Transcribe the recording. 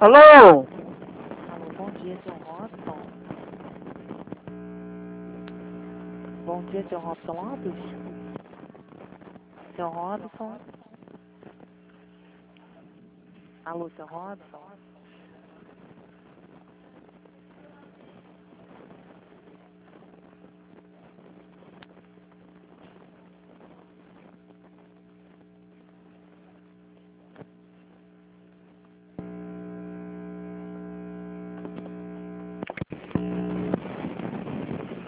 Alô? Alô, bom dia, seu Robson. Bom dia, seu Robson Lopes. Seu Robson. Alô, seu Robson.